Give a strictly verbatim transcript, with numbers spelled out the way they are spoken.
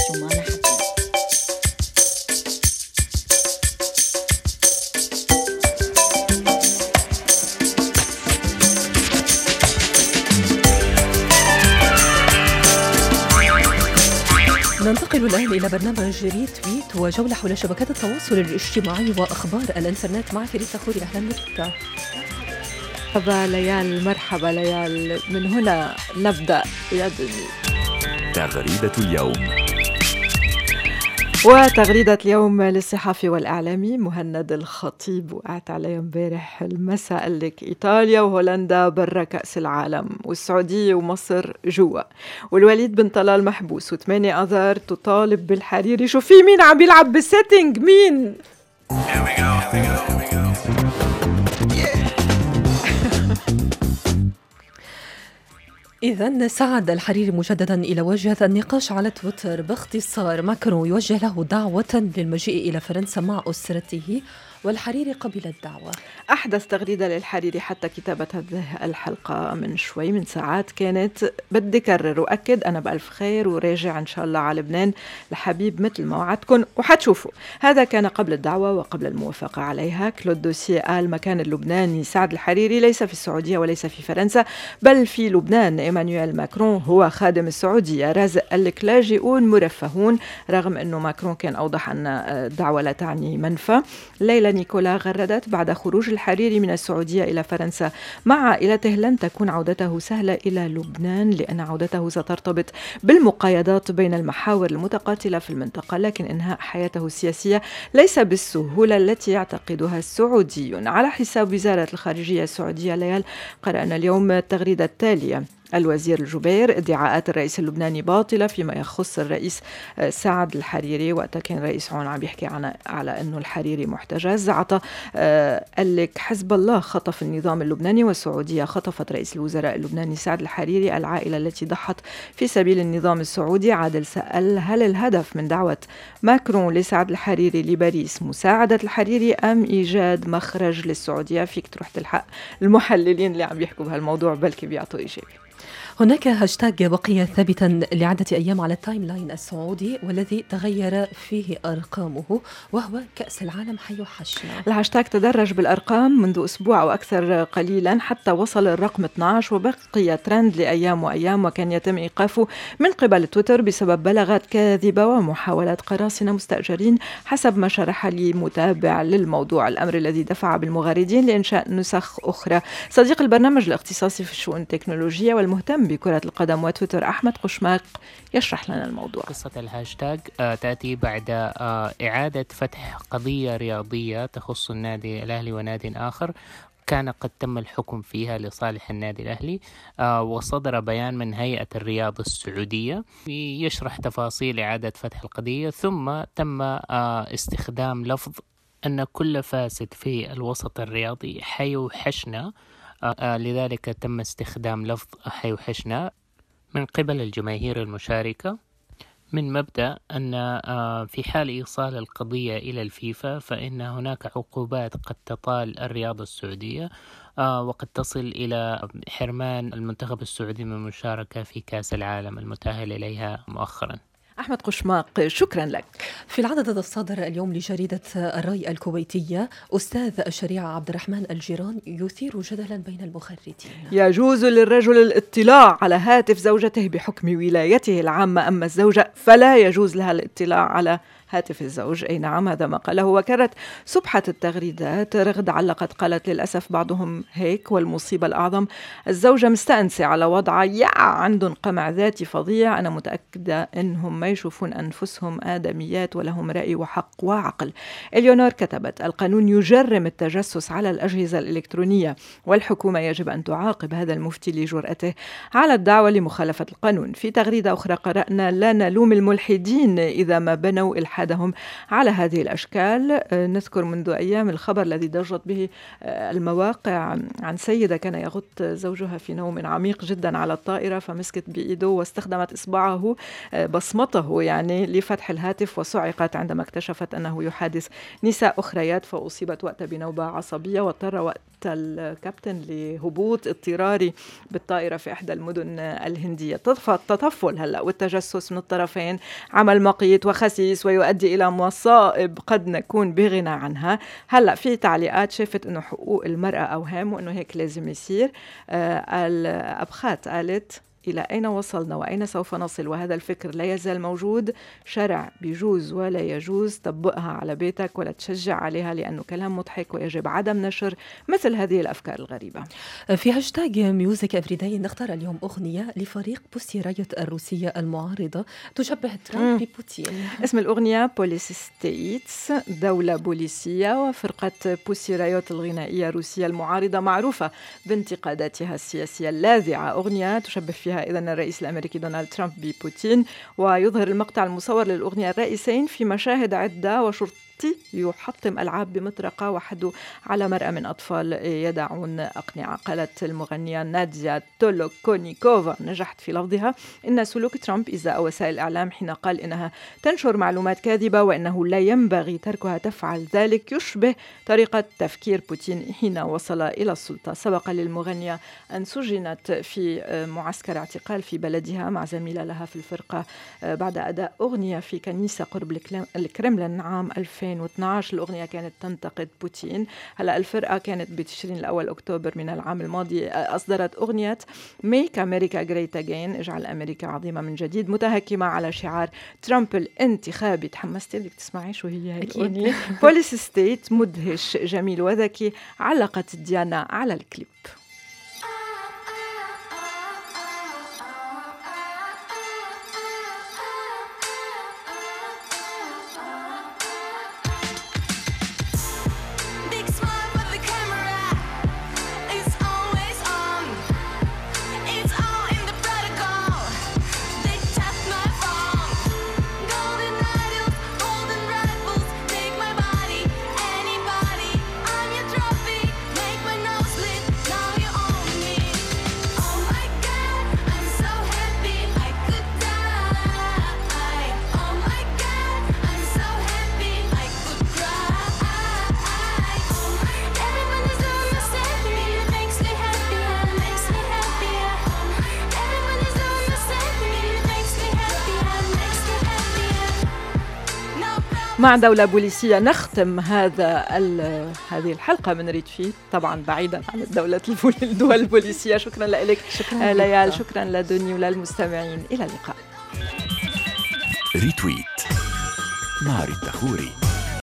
شو ما نحن. ننتقل الآن إلى برنامج ريتويت وجولة حول شبكات التواصل الاجتماعي وأخبار الإنترنت مع فريسة خوري. أهلا بك. مرحبا ليال، مرحبا ليال. من هنا نبدأ يا دنيا. تغريدة اليوم. وتغريدة اليوم للصحافي والإعلامي مهند الخطيب، وقعت عليه امبارح المساء قال لك إيطاليا وهولندا برا كأس العالم والسعودية ومصر جوا، والوليد بن طلال محبوس، وثمانية آذار تطالب بالحريري. شو في مين عم يلعب بالسيتنج؟ مين؟ إذن سعد الحريري مجددا إلى وجهة النقاش على تويتر باختصار. ماكرون يوجه له دعوة للمجيء إلى فرنسا مع أسرته، والحريري قبل الدعوة. أحدث تغريدة للحريري حتى كتابة هذه الحلقة من شوي من ساعات كانت: بدي كرر وأكد أنا بألف خير وراجع إن شاء الله على لبنان الحبيب مثل ما وعدكم وحتشوفوا. هذا كان قبل الدعوة وقبل الموافقة عليها. كلود دوسيه قال: مكان اللبناني سعد الحريري ليس في السعودية وليس في فرنسا بل في لبنان. إيمانويل ماكرون هو خادم السعودية. رازق قال لك: لاجئون مرفهون، رغم أنه ماكرون كان أوضح أن الدعوة لا تعني منفى. ليلى نيكولا غردت: بعد خروج الحريري من السعودية إلى فرنسا مع عائلته لن تكون عودته سهلة إلى لبنان، لأن عودته سترتبط بالمقايضات بين المحاور المتقاتلة في المنطقة، لكن إنهاء حياته السياسية ليس بالسهولة التي يعتقدها السعوديون. على حساب وزارة الخارجية السعودية ليال قرأنا اليوم التغريدة التالية: الوزير الجبير: ادعاءات الرئيس اللبناني باطلة فيما يخص الرئيس سعد الحريري. وقتها كان رئيس عون عم يحكي عن على أنه الحريري محتجز. عطى قال لك: حزب الله خطف النظام اللبناني والسعودية خطفت رئيس الوزراء اللبناني سعد الحريري، العائلة التي ضحت في سبيل النظام السعودي. عادل سأل: هل الهدف من دعوة ماكرون لسعد الحريري لباريس مساعدة الحريري أم إيجاد مخرج للسعودية؟ فيك تروح تلحق المحللين اللي عم يحكوا بهالموضوع بلكي بيعطوا إجابة. هناك هاشتاج بقي ثابتا لعدة أيام على التايم لاين السعودي والذي تغير فيه أرقامه، وهو كأس العالم حيوحشنا. الهاشتاج تدرج بالأرقام منذ أسبوع أو أكثر قليلا حتى وصل الرقم اثني عشر، وبقي ترند لأيام وأيام، وكان يتم إيقافه من قبل تويتر بسبب بلاغات كاذبة ومحاولات قراصنة مستأجرين، حسب ما شرح لي متابع للموضوع، الأمر الذي دفع بالمغردين لإنشاء نسخ أخرى. صديق البرنامج الاختصاصي في الشؤون التكنولوجية والمهتم بكرة القدم وتويتر أحمد قشماق يشرح لنا الموضوع. قصة الهاشتاج آه تأتي بعد آه إعادة فتح قضية رياضية تخص النادي الأهلي ونادي آخر كان قد تم الحكم فيها لصالح النادي الأهلي، آه وصدر بيان من هيئة الرياضة السعودية يشرح تفاصيل إعادة فتح القضية. ثم تم آه استخدام لفظ أن كل فاسد في الوسط الرياضي حيوحشنا، آه لذلك تم استخدام لفظ حيوحشنا من قبل الجماهير المشاركة، من مبدأ أن آه في حال إيصال القضية إلى الفيفا فإن هناك عقوبات قد تطال الرياضة السعودية، آه وقد تصل إلى حرمان المنتخب السعودي من المشاركة في كأس العالم المتأهل إليها مؤخرا. أحمد قشماق شكرا لك. في العدد الصادر اليوم لجريدة الرأي الكويتية، أستاذ الشريعة عبد الرحمن الجيران يثير جدلا بين المخرجين. يجوز للرجل الاطلاع على هاتف زوجته بحكم ولايته العامة، أما الزوجة فلا يجوز لها الاطلاع على هاتف الزوج. أي نعم، هذا ما قاله. وكرت سبحة التغريدات رغد علقت قالت: للأسف بعضهم هيك، والمصيبة الأعظم الزوجة مستأنسة على وضعها، يا عندهم قمع ذاتي فظيع. أنا متأكدة إنهم ما يشوفون أنفسهم آدميات ولهم رأي وحق وعقل. إليونور كتبت: القانون يجرم التجسس على الأجهزة الإلكترونية، والحكومة يجب أن تعاقب هذا المفتي لجرأته على الدعوة لمخالفة القانون. في تغريدة أخرى قرأنا: لا نلوم الملحدين إذا ما بنوا إلحادهم على هذه الأشكال. نذكر منذ أيام الخبر الذي ضجت به المواقع عن سيدة كان يغط زوجها في نوم عميق جدا على الطائرة، فمسكت بإيده واستخدمت إصبعه بصمة تخطئه يعني لفتح الهاتف، وصعقت عندما اكتشفت أنه يحادث نساء أخريات، فأصيبت وقتها بنوبة عصبية، واضطر وقت الكابتن لهبوط اضطراري بالطائرة في إحدى المدن الهندية. التطفل هلأ والتجسس من الطرفين عمل مقيت وخسيس ويؤدي إلى مصائب قد نكون بغنى عنها. هلأ في تعليقات شافت أنه حقوق المرأة أوهام وأنه هيك لازم يصير. آه الأبخات قالت إلى أين وصلنا وأين سوف نصل وهذا الفكر لا يزال موجود. شرع بيجوز ولا يجوز طبقها على بيتك ولا تشجع عليها لأنه كلام مضحك ويجب عدم نشر مثل هذه الأفكار الغريبة. في هاشتاج ميوزك أفريداي نختار اليوم أغنية لفريق بوسي رايوت الروسية المعارضة تشبه ترامب ببوتين. اسم الأغنية بوليس ستيتس، دولة بوليسية، وفرقة بوسي رايوت الغنائية الروسية المعارضة معروفة بانتقاداتها السياسية اللاذعة. أغنية تشبه فيها إذن الرئيس الأمريكي دونالد ترامب ببوتين، ويظهر المقطع المصور للأغنية الرئيسين في مشاهد عدة وشرطي يحطم ألعاب بمطرقة وحده على مرأة من أطفال يدعون أقنعة. قالت المغنية ناديا تولوكونيكوفا نجحت في لفظها إن سلوك ترامب إزاء وسائل الإعلام حين قال إنها تنشر معلومات كاذبة وإنه لا ينبغي تركها تفعل ذلك يشبه طريقة تفكير بوتين حين وصل إلى السلطة. سبق للمغنية أن سجنت في معسكر اعتقال في بلدها مع زميلة لها في الفرقة بعد أداء أغنية في كنيسة قرب الكرملين عام ألفين واثناشر. الأغنية كانت تنتقد بوتين. هلأ الفرقة كانت بتشرين الأول أكتوبر من العام الماضي أصدرت أغنية Make America Great Again، اجعل أمريكا عظيمة من جديد، متهكمة على شعار ترامب الانتخابي. تحمستي بدك تسمعي شو هي هاي الأغنية؟ بوليس ستيت مدهش جميل وذكي. علقت ديانا على الكليب. مع دولة بوليسية نختم هذا هذه الحلقة من ريد فيت، طبعا بعيدا عن الدولة الدول البوليسية. شكرا لك شكرا ليال، شكرا لدنيا وللمستمعين. إلى اللقاء. ريتويت مع ريتا خوري.